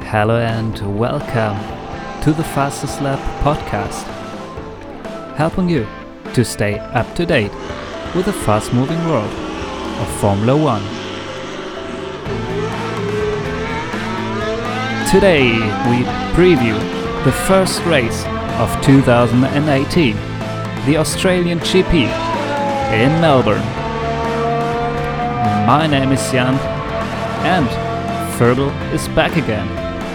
Hello and welcome to the Fastest Lap podcast, helping you to stay up to date with the fast-moving world of Formula One. Today we preview the first race of 2018, the Australian GP in Melbourne. My name is Jan and Fergal is back again.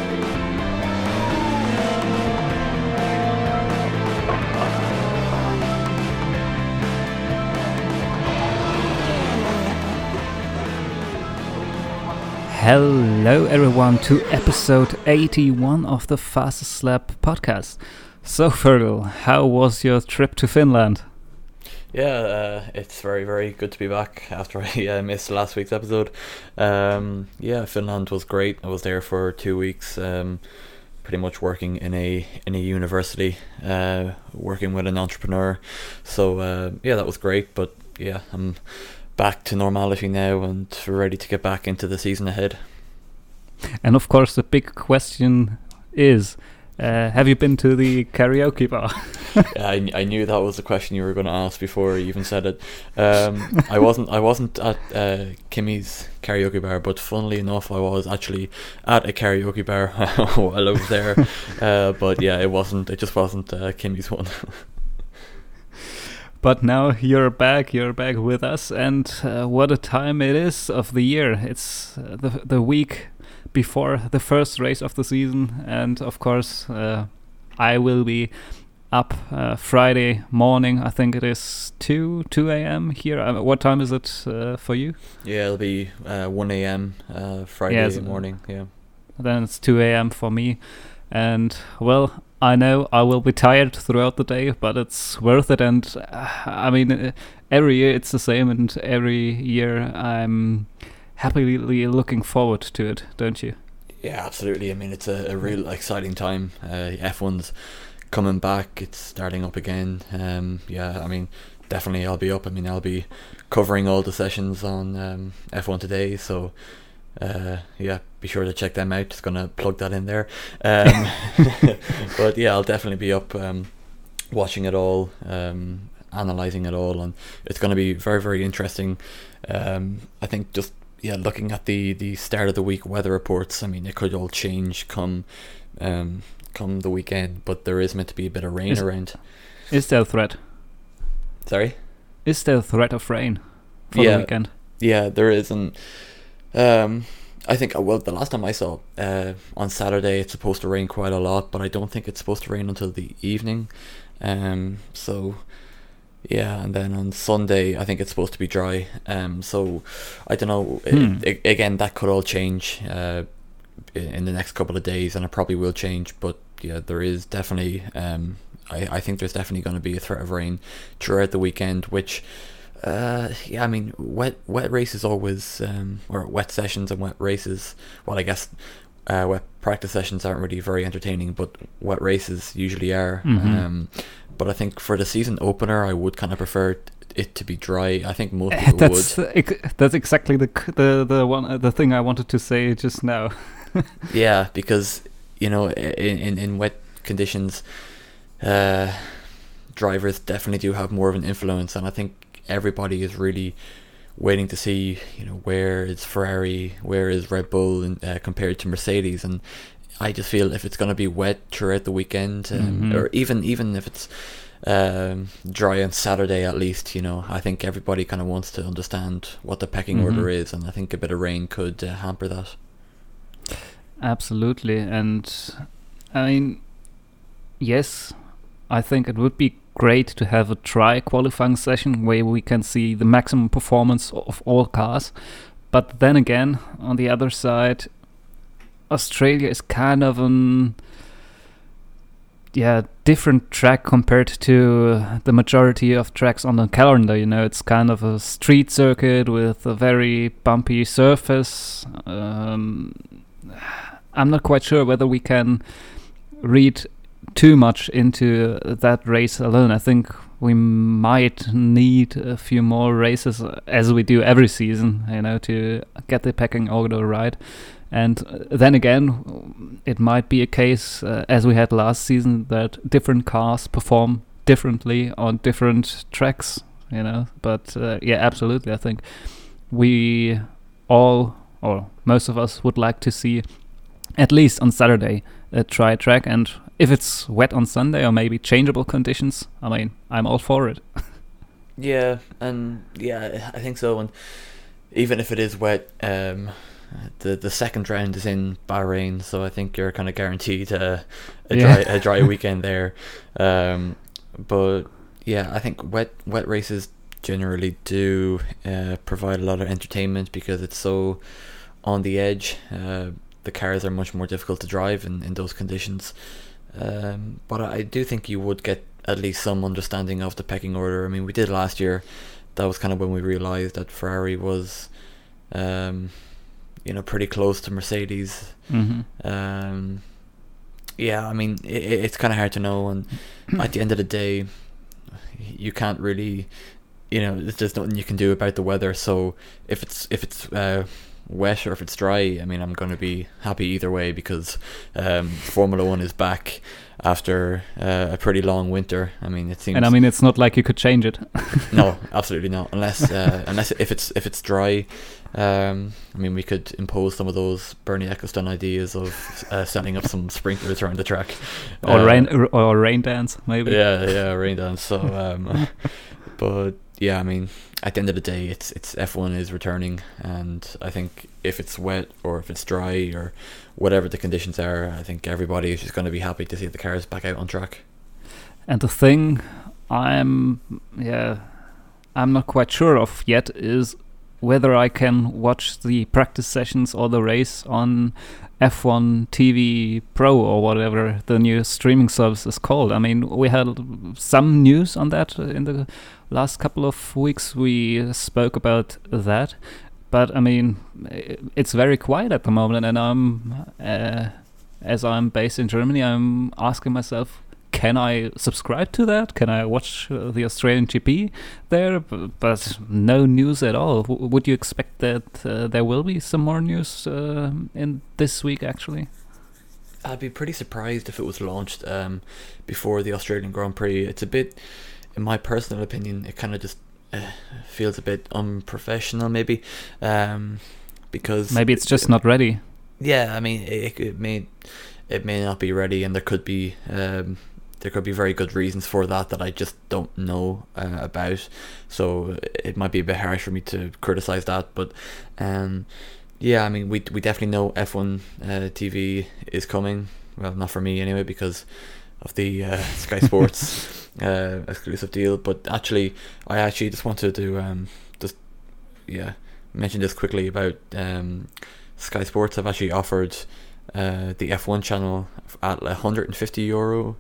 Hello everyone to episode 81 of the Fastest Lap podcast. So Fergal, how was your trip to Finland? Yeah, it's very, very good to be back after I missed last week's episode. Finland was great. I was there for 2 weeks, pretty much working in a university, working with an entrepreneur. So that was great. But yeah, I'm back to normality now and ready to get back into the season ahead. And of course, the big question is, have you been to the karaoke bar? I knew that was the question you were going to ask before you even said it. I wasn't at Kimmy's karaoke bar, but funnily enough, I was actually at a karaoke bar while I was there. But yeah, it just wasn't Kimmy's one. But now you're back with us, and what a time it is of the year. It's the week before the first race of the season, and of course I will be up Friday morning. I think it is 2 a.m. here. What time is it for you? Yeah, it'll be 1 a.m. Friday morning. Yeah. Then it's 2 a.m. for me, and well, I know I will be tired throughout the day, but it's worth it. And I mean, every year it's the same, and every year I'm happily looking forward to it, don't you? Yeah, absolutely. I mean, it's a real exciting time. F1's coming back. It's starting up again. I mean, definitely I'll be up. I mean, I'll be covering all the sessions on F1 today, so be sure to check them out. Just gonna plug that in there. But yeah, I'll definitely be up watching it all, analysing it all, and it's gonna be very, very interesting. I think just looking at the start of the week weather reports, I mean, it could all change come the weekend, but there is meant to be a bit of rain around. Is there a threat? Sorry? Is there a threat of rain for the weekend? Yeah, there is, and I think, the last time I saw on Saturday it's supposed to rain quite a lot, but I don't think it's supposed to rain until the evening. And then on Sunday I think it's supposed to be dry. So I don't know. Again, that could all change in the next couple of days, and it probably will change. But yeah, there is definitely. I think there's definitely going to be a threat of rain throughout the weekend, which. I mean, wet races always, or wet sessions and wet races. Well, I guess wet practice sessions aren't really very entertaining, but wet races usually are. Mm-hmm. But I think for the season opener, I would kind of prefer it to be dry. I think most people would. That's exactly the thing I wanted to say just now. Yeah, because in wet conditions, drivers definitely do have more of an influence, and I think everybody is really waiting to see, where is Ferrari, where is Red Bull, compared to Mercedes. And I just feel if it's going to be wet throughout the weekend, or even if it's dry on Saturday at least, I think everybody kind of wants to understand what the pecking order is, and I think a bit of rain could hamper that. Absolutely. And I mean, yes, I think it would be great to have a dry qualifying session where we can see the maximum performance of all cars. But then again, on the other side, Australia is kind of an different track compared to the majority of tracks on the calendar. It's kind of a street circuit with a very bumpy surface. I'm not quite sure whether we can read too much into that race alone. I think we might need a few more races, as we do every season, to get the pecking order right. And then again, it might be a case, as we had last season, that different cars perform differently on different tracks, But yeah, absolutely. I think we all, or most of us, would like to see, at least on Saturday, a dry track. And if it's wet on Sunday, or maybe changeable conditions, I mean, I'm all for it. Yeah, and yeah, I think so. And even if it is wet, the second round is in Bahrain, so I think you're kind of guaranteed a dry weekend there. But yeah, I think wet races generally do provide a lot of entertainment because it's so on the edge. The cars are much more difficult to drive in those conditions. But I do think you would get at least some understanding of the pecking order. I mean, we did last year. That was kind of when we realised that Ferrari was, pretty close to Mercedes. Mm-hmm. Yeah, I mean, it's kind of hard to know. And at the end of the day, you can't really, there's nothing you can do about the weather. So if it's wet or if it's dry, I mean, I'm going to be happy either way because Formula One is back after a pretty long winter. I mean, it seems, and I mean, it's not like you could change it. No, absolutely not. Unless if it's dry, I mean, we could impose some of those Bernie Ecclestone ideas of setting up some sprinklers around the track, or rain dance, maybe. Yeah, rain dance. So, but yeah, I mean, at the end of the day, it's F1 is returning, and I think if it's wet or if it's dry or whatever the conditions are, I think everybody is just going to be happy to see the cars back out on track. And the thing I'm not quite sure of yet is whether I can watch the practice sessions or the race on F1 TV Pro or whatever the new streaming service is called. I mean, we had some news on that in the last couple of weeks. We spoke about that, but I mean, it's very quiet at the moment, and as I'm based in Germany, I'm asking myself, can I subscribe to that? Can I watch the Australian GP there? But no news at all. Would you expect that there will be some more news in this week, actually? I'd be pretty surprised if it was launched before the Australian Grand Prix. It's a bit, in my personal opinion, it kind of just feels a bit unprofessional, maybe, because maybe it's just not ready. Yeah, I mean, it may not be ready, and there could be very good reasons for that I just don't know about. So it might be a bit harsh for me to criticize that, but yeah, I mean, we definitely know F1 TV is coming. Well, not for me anyway, because of the Sky Sports exclusive deal. But I actually just wanted to mention this quickly about Sky Sports. Have actually offered the F1 channel at €150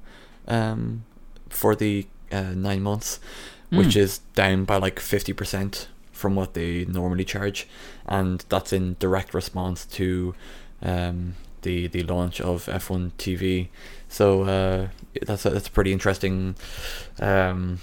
for the 9 months, which is down by like 50% from what they normally charge, and that's in direct response to the launch of F1 TV. So that's a pretty interesting move.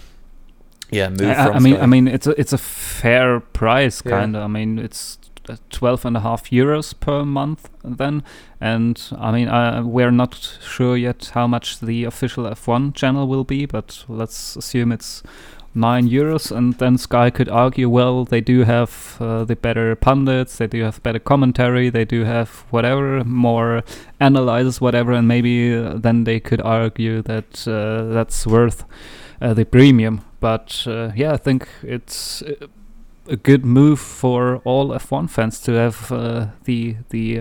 I mean it's a fair price, kind of. I mean, it's €12.50 per month then, and I mean, we're not sure yet how much the official F1 channel will be, but let's assume it's €9, and then Sky could argue, well, they do have the better pundits, they do have better commentary, they do have whatever, more analyzers, whatever, and maybe then they could argue that that's worth the premium. But I think it's a good move for all F1 fans to have the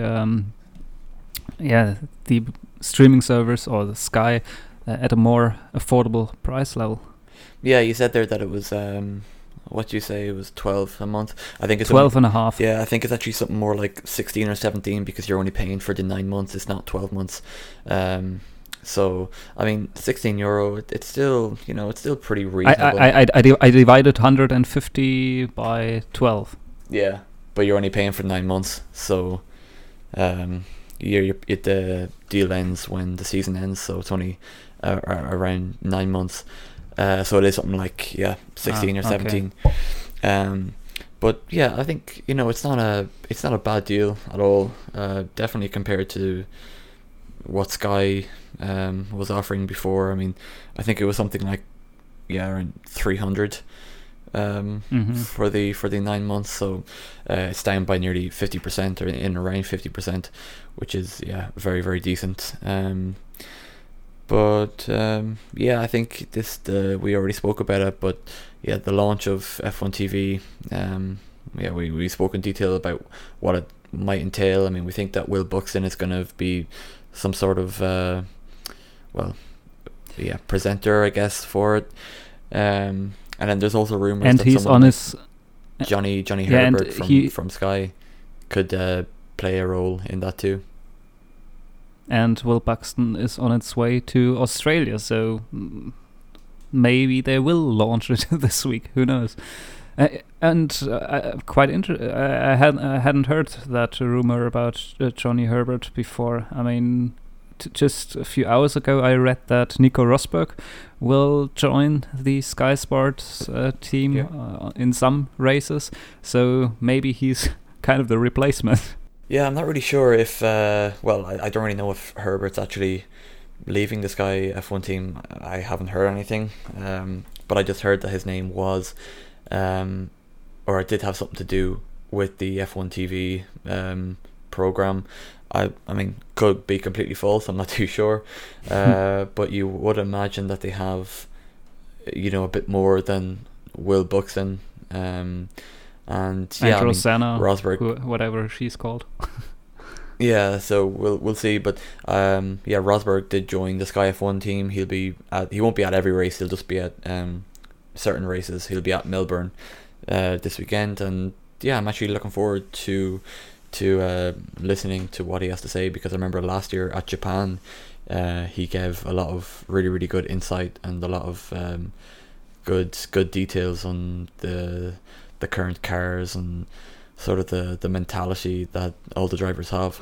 streaming service or the Sky at a more affordable price level. Yeah, you said there that it was what do you say, it was 12 a month. I think it's 12 and a half. Yeah, I think it's actually something more like 16 or 17 because you're only paying for the 9 months. It's not 12 months. So I mean, €16. It's still, it's still pretty reasonable. I divided 150 by 12. Yeah, but you're only paying for 9 months. So the deal ends when the season ends. So it's only around 9 months. So it is something like 16 or 17. But yeah, I think it's not a bad deal at all. Definitely compared to what Sky was offering before. I mean, I think it was something like around 300 for the 9 months. So it's down by nearly 50%, or in around 50%, which is very, very decent. But I think we already spoke about it, but the launch of F1 TV, we spoke in detail about what it might entail. I mean, we think that Will Buxton is going to be some sort of presenter, I guess, for it. And then there's also rumors and that he's on his Johnny Herbert from Sky could play a role in that too. And Will Buxton is on its way to Australia, so maybe they will launch it this week. Who knows? Quite I hadn't heard that rumor about Johnny Herbert before. I mean, just a few hours ago, I read that Nico Rosberg will join the Sky Sports team in some races. So maybe he's kind of the replacement. Yeah, I'm not really sure if I don't really know if Herbert's actually leaving the Sky F1 team. I haven't heard anything, but I just heard that his name was, or it did have something to do with the F1 TV program. I mean, could be completely false. I'm not too sure, but you would imagine that they have, a bit more than Will Buxton. And Rosanna, Rosberg, whatever she's called. So we'll see. But Rosberg did join the Sky F1 team. He won't be at every race. He'll just be at certain races. He'll be at Melbourne this weekend, and I'm actually looking forward to listening to what he has to say, because I remember last year at Japan, he gave a lot of really, really good insight and a lot of good details on the current cars and sort of the mentality that all the drivers have.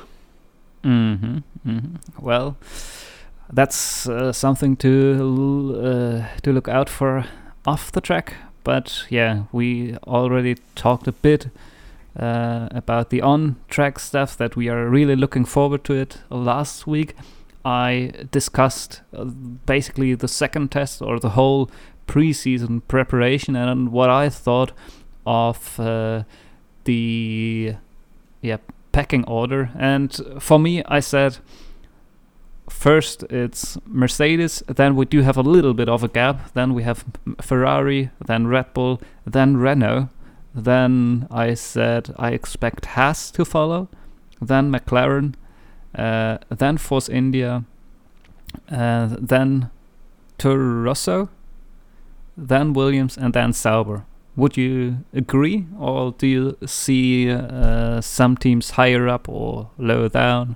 Well, that's something to look out for off the track. But we already talked a bit about the on-track stuff that we are really looking forward to it. Last week, I discussed basically the second test, or the whole pre-season preparation, and what I thought of the pecking order. And for me, I said first it's Mercedes, then we do have a little bit of a gap, then we have Ferrari, then Red Bull, then Renault, then I said I expect Haas to follow, then McLaren, then Force India, then Toro Rosso, then Williams, and then Sauber. Would you agree, or do you see some teams higher up or lower down?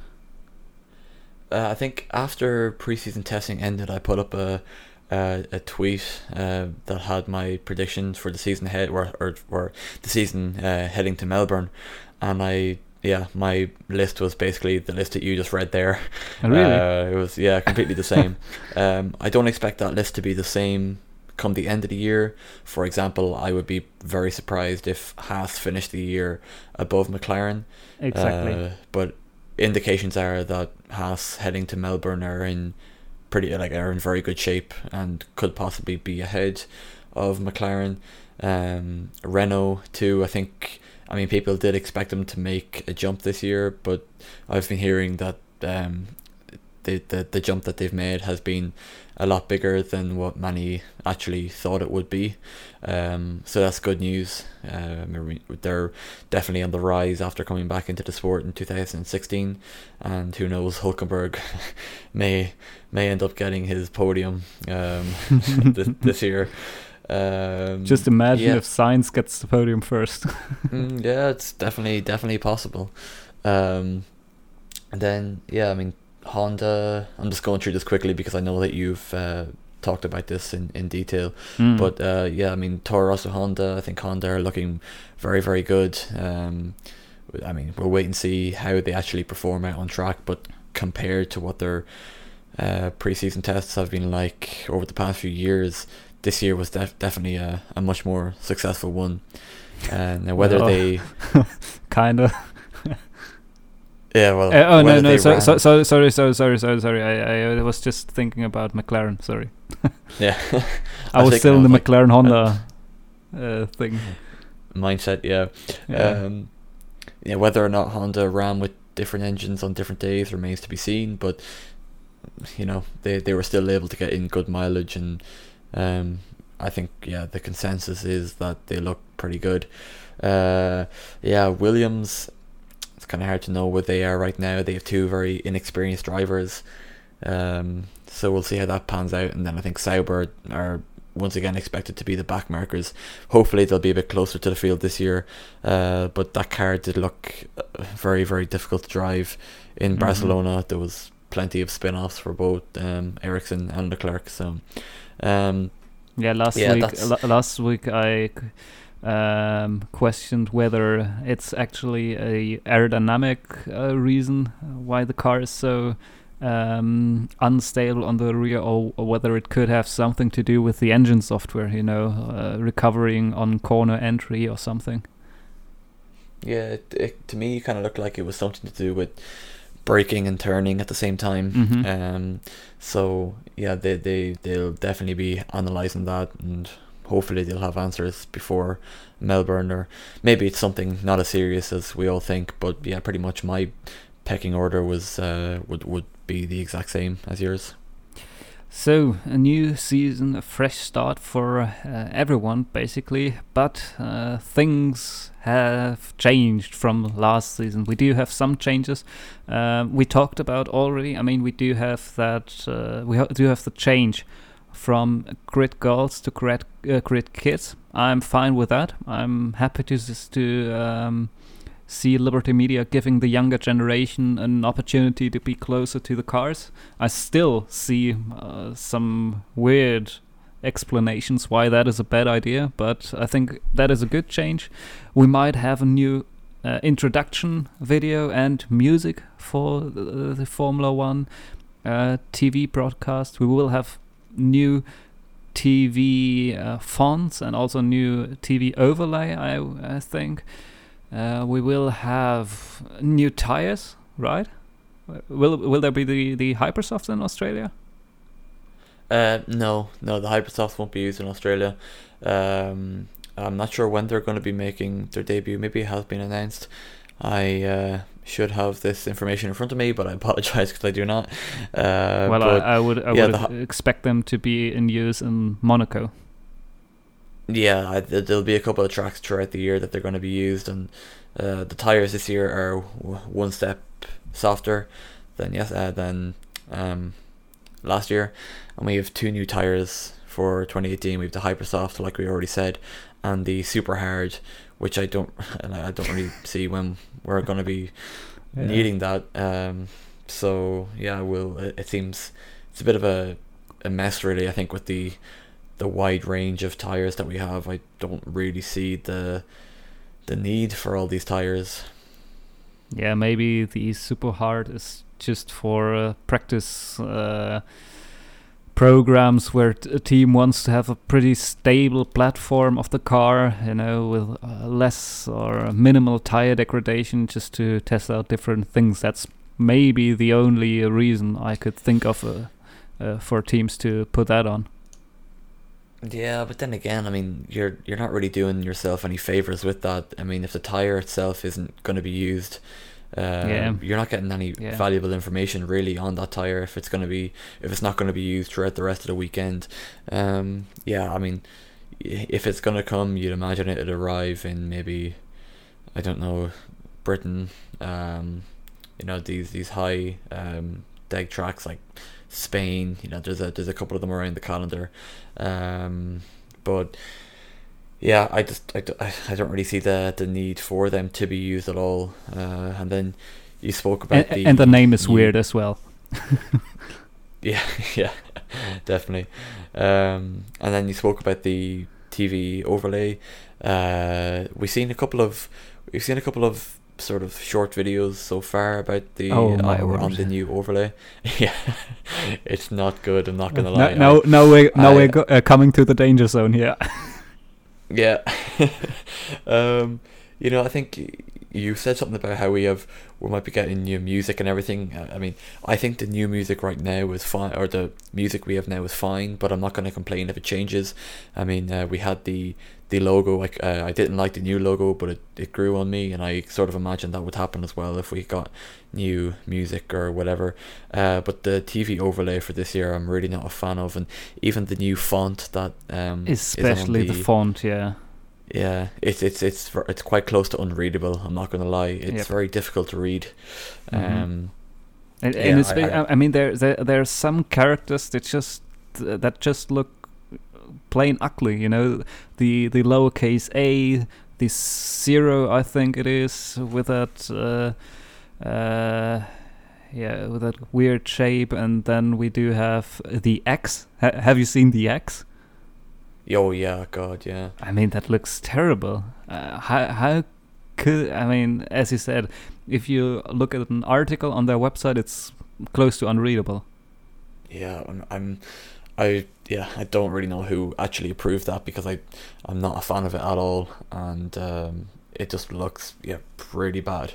I think after preseason testing ended, I put up a tweet that had my predictions for the season ahead, or the season heading to Melbourne, and my list was basically the list that you just read there. Oh, really? It was completely the same. I don't expect that list to be the same come the end of the year. For example, I would be very surprised if Haas finished the year above McLaren. Exactly. But indications are that Haas heading to Melbourne are in very good shape and could possibly be ahead of McLaren. Renault too, I think. I mean, people did expect them to make a jump this year, but I've been hearing that the jump that they've made has been a lot bigger than what many actually thought it would be. So that's good news. They're definitely on the rise after coming back into the sport in 2016, and who knows, Hülkenberg may end up getting his podium this year. Just imagine if Sainz gets the podium first. It's definitely possible. And then I mean, Honda, I'm just going through this quickly because I know that you've talked about this in detail. But I mean, Toro Rosso, Honda, I think Honda are looking very, very good. I mean, we'll wait and see how they actually perform out on track, but compared to what they're pre-season tests have been like over the past few years, this year was definitely a much more successful one. And whether they kind of. Yeah, well. Sorry. I was just thinking about McLaren. Sorry. Yeah. I was still in the McLaren Honda thing. Mindset, yeah. Yeah. Whether or not Honda ran with different engines on different days remains to be seen, but they were still able to get in good mileage, and I think the consensus is that they look pretty good. Williams, it's kind of hard to know where they are right now. They have two very inexperienced drivers, so we'll see how that pans out. And then I think Sauber are once again expected to be the back markers. Hopefully they'll be a bit closer to the field this year, but that car did look very, very difficult to drive in Barcelona. There was plenty of spin-offs for both Ericsson and Leclerc. So last week I questioned whether it's actually a aerodynamic reason why the car is so unstable on the rear, or whether it could have something to do with the engine software, recovering on corner entry or something. Yeah, it to me kind of looked like it was something to do with braking and turning at the same time. So yeah, they'll definitely be analysing that, and hopefully they'll have answers before Melbourne, or maybe it's something not as serious as we all think. But yeah, pretty much my pecking order was would be the exact same as yours. So a new season, a fresh start for everyone basically, but things have changed from last season. We do have some changes. We talked about already. I mean, we do have that. Do have the change from grid girls to grid kids. I'm fine with that. I'm happy to see Liberty Media giving the younger generation an opportunity to be closer to the cars. I still see some weird explanations why that is a bad idea, but I think that is a good change. We might have a new introduction video and music for the Formula One TV broadcast. We will have new TV fonts and also new TV overlay, I think. We will have new tires, right? Will there be the Hypersofts in Australia? No, the Hypersofts won't be used in Australia. I'm not sure when they're going to be making their debut. Maybe it has been announced. I should have this information in front of me, but I apologize because I do not. I would expect them to be in use in Monaco. Yeah, there'll be a couple of tracks throughout the year that they're going to be used, and the tires this year are one step softer than last year, and we have two new tires for 2018. We have the Hypersoft, like we already said, and the Super Hard, which I don't really see when we're going to be needing that. So yeah, it seems it's a bit of a mess, really. I think with the wide range of tires that we have, I don't really see the need for all these tires. Yeah, maybe the Super Hard is just for practice programs where a team wants to have a pretty stable platform of the car, with less or minimal tire degradation, just to test out different things. That's maybe the only reason I could think of for teams to put that on. Yeah, but then again, I mean, you're not really doing yourself any favors with that. I mean, if the tire itself isn't going to be used, you're not getting any valuable information really on that tire if it's not going to be used throughout the rest of the weekend. I mean, if it's going to come, you'd imagine it'd arrive in maybe, I don't know, Britain. These high deg tracks like Spain. There's a couple of them around the calendar. But yeah, I don't really see the need for them to be used at all. And then you spoke about and the name is weird as well. yeah, definitely. And then you spoke about the TV overlay. We've seen a couple of sort of short videos so far about the on the new overlay. Yeah, it's not good. I'm not gonna lie. Now we're coming to the danger zone here. Yeah. I think you said something about how we might be getting new music and everything. I mean, I think the new music right now is fine, or the music we have now is fine, but I'm not going to complain if it changes. I mean, we had the logo. I didn't like the new logo, but it grew on me, and I sort of imagined that would happen as well if we got new music or whatever. But the TV overlay for this year, I'm really not a fan of, and even the new font that especially the font, yeah. Yeah, it's quite close to unreadable. I'm not gonna lie; it's very difficult to read. Mm-hmm. I mean, there's some characters that just look plain ugly. You know, the lowercase a, the 0, I think it is, with that with that weird shape, and then we do have the X. Have you seen the X? Oh yeah, God, yeah. I mean, that looks terrible. How could, I mean, as you said, if you look at an article on their website, it's close to unreadable. Yeah, I don't really know who actually approved that, because I'm not a fan of it at all, and it just looks pretty bad.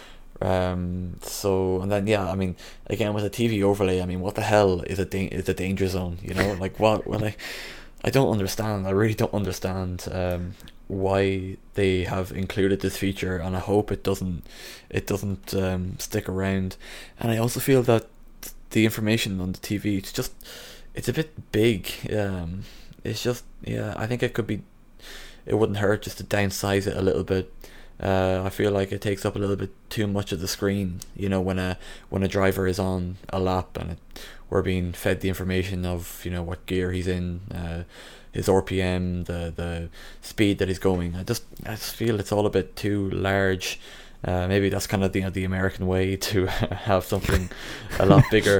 So, and then I mean, again with a TV overlay, I mean, what the hell is a danger zone? You know, like what? Well, I don't understand. I really don't understand why they have included this feature, and I hope it doesn't stick around. And I also feel that the information on the TV, it's a bit big. It's just I think it wouldn't hurt just to downsize it a little bit. I feel like it takes up a little bit too much of the screen. You know, when a driver is on a lap and we're being fed the information of, you know, what gear he's in, his RPM, the speed that he's going. I just feel it's all a bit too large. Maybe that's kind of the American way to have something a lot bigger.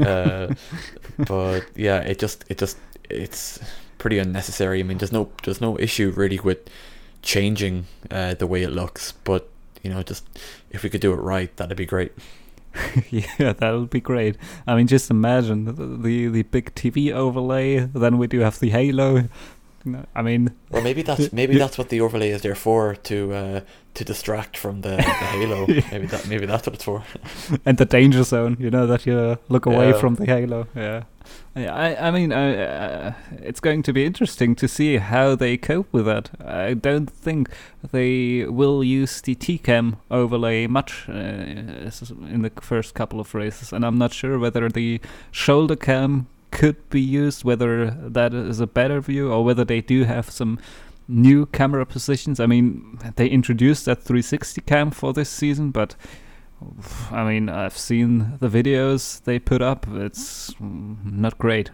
But yeah, it's pretty unnecessary. I mean, there's no issue really with changing the way it looks, but you know, just if we could do it right, that'd be great. Yeah, that would be great. I mean, just imagine the big TV overlay. Then we do have the halo. I mean, well, maybe that's what the overlay is there for, to distract from the halo. Maybe that's what it's for. And the danger zone, you know, that you look away from the halo. Yeah. I mean, it's going to be interesting to see how they cope with that. I don't think they will use the T-Cam overlay much in the first couple of races, and I'm not sure whether the shoulder cam could be used, whether that is a better view, or whether they do have some new camera positions. I mean, they introduced that 360 cam for this season, but I mean, I've seen the videos they put up. It's not great.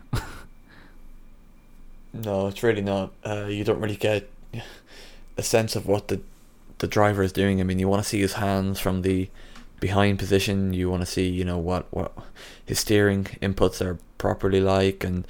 No, it's really not. You don't really get a sense of what the driver is doing. I mean, you want to see his hands from the behind position. You want to see, you know, what his steering inputs are properly like, and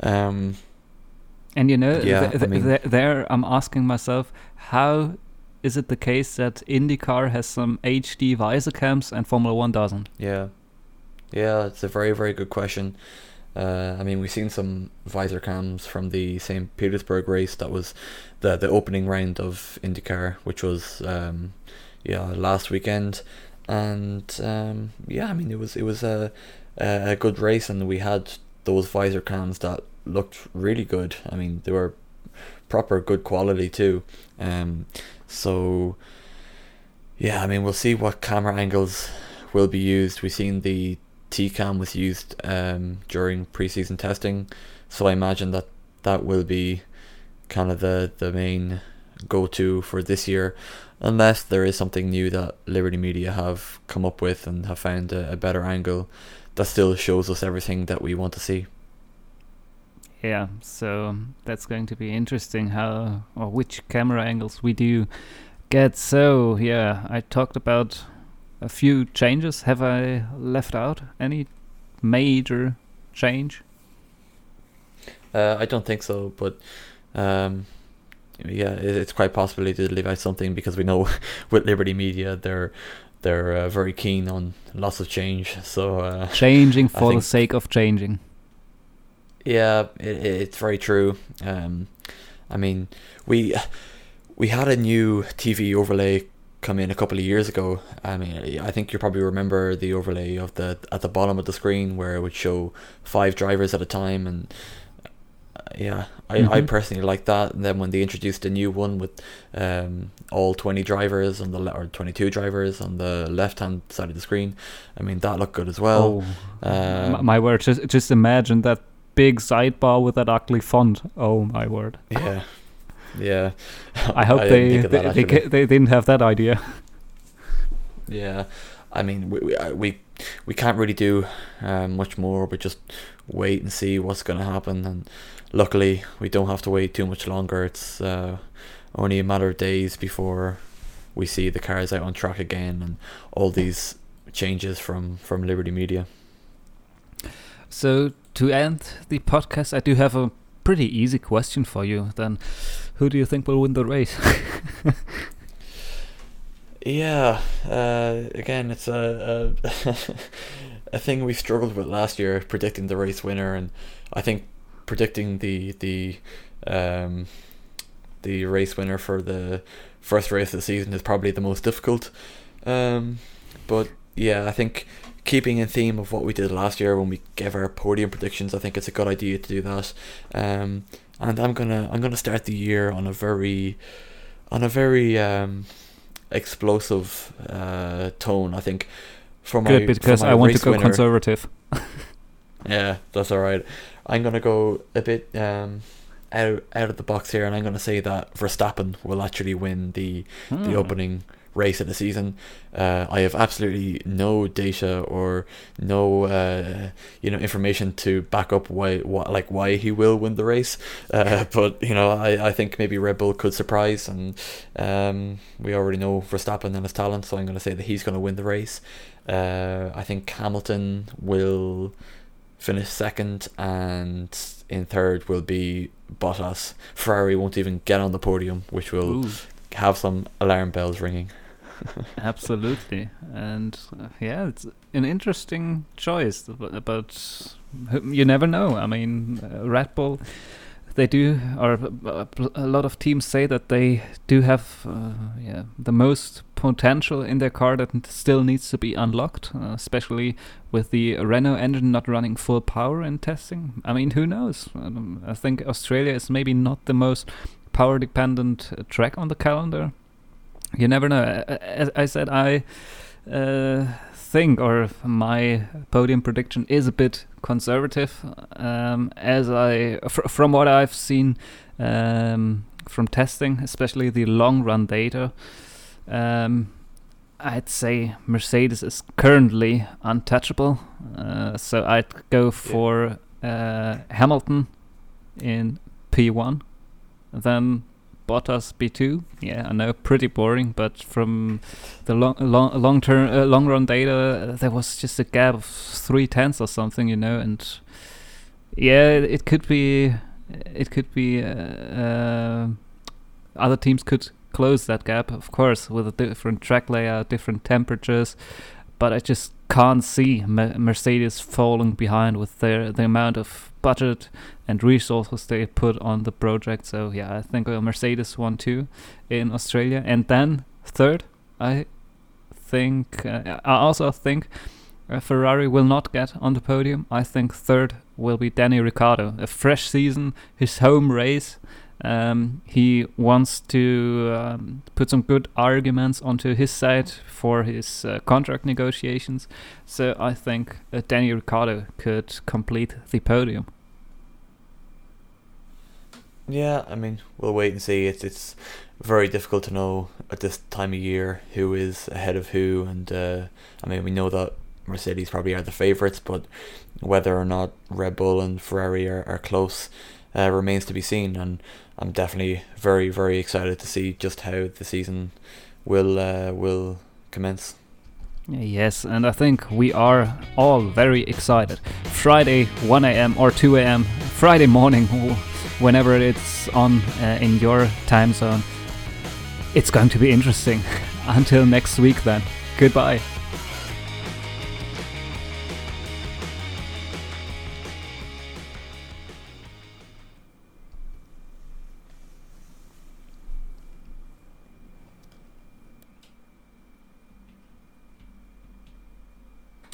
you know, there I'm asking myself, how is it the case that IndyCar has some HD visor cams and Formula 1 doesn't? Yeah, it's a very, very good question. I mean, we've seen some visor cams from the St. Petersburg race. That was the opening round of IndyCar, which was last weekend, and I mean, it was a good race, and we had those visor cams that looked really good. I mean, they were proper good quality too. So yeah, I mean, we'll see what camera angles will be used. We've seen the T-Cam was used during pre-season testing, so I imagine that will be kind of the main go-to for this year, unless there is something new that Liberty Media have come up with and have found a better angle that still shows us everything that we want to see. Yeah, so that's going to be interesting which camera angles we do get. So yeah, I talked about a few changes. Have I left out any major change? I don't think so, but yeah, it's quite possible they did leave out something, because we know with Liberty Media they're very keen on lots of change. So changing for the sake of changing. Yeah, it's very true. I mean, we had a new TV overlay come in a couple of years ago. I mean, I think you probably remember the overlay of at the bottom of the screen where it would show 5 drivers at a time, and I personally like that. And then when they introduced a new one with all 20 drivers or 22 drivers on the left hand side of the screen, I mean, that looked good as well. My word, just imagine that big sidebar with that ugly font. Oh my word. Yeah. I hope they didn't have that idea. Yeah, I mean, we can't really do much more but just wait and see what's going to happen. And luckily, we don't have to wait too much longer. It's only a matter of days before we see the cars out on track again, and all these changes from Liberty Media. So to end the podcast, I do have a pretty easy question for you. Then, who do you think will win the race? Yeah, again, it's a thing we struggled with last year, predicting the race winner, and I think predicting the race winner for the first race of the season is probably the most difficult. But yeah, I think keeping in theme of what we did last year when we gave our podium predictions, I think it's a good idea to do that. And I'm gonna start the year on a very explosive tone. I think good, because I want to go conservative. Yeah, that's all right. I'm gonna go a bit out of the box here, and I'm gonna say that Verstappen will actually win the opening race of the season. I have absolutely no data or no information to back up why he will win the race, but I think maybe Red Bull could surprise, and we already know Verstappen and his talent, so I'm going to say that he's going to win the race. I think Hamilton will finish second, and in third will be Bottas. Ferrari won't even get on the podium, which will have some alarm bells ringing. Absolutely. And it's an interesting choice, but you never know. I mean, Red Bull, they do, or a lot of teams say that they do have the most potential in their car that still needs to be unlocked, especially with the Renault engine not running full power in testing. I mean, who knows? I think Australia is maybe not the most power dependent track on the calendar. You never know. As I said, I think, or my podium prediction is a bit conservative, from what I've seen from testing, especially the long run data. I'd say Mercedes is currently untouchable, so I'd go for Hamilton in P1, then Bottas B2. Yeah, I know, pretty boring, but from the long run data, there was just a gap of 0.3 or something, and it could be other teams could close that gap, of course, with a different track layout, different temperatures, but I just can't see Mercedes falling behind with the amount of budget and resources they put on the project. So yeah, I think Mercedes 1-2 in Australia, and then third, I also think Ferrari will not get on the podium. I think third will be Danny Ricciardo. A fresh season, his home race. He wants to put some good arguments onto his side for his contract negotiations. So I think Danny Ricciardo could complete the podium. Yeah, I mean, we'll wait and see. It's very difficult to know at this time of year who is ahead of who, and I mean, we know that Mercedes probably are the favourites, but whether or not Red Bull and Ferrari are close remains to be seen, and I'm definitely very, very excited to see just how the season will commence. Yes, and I think we are all very excited. Friday 1 a.m. or 2 a.m. Friday morning whenever it's on in your time zone. It's going to be interesting. Until next week then. Goodbye.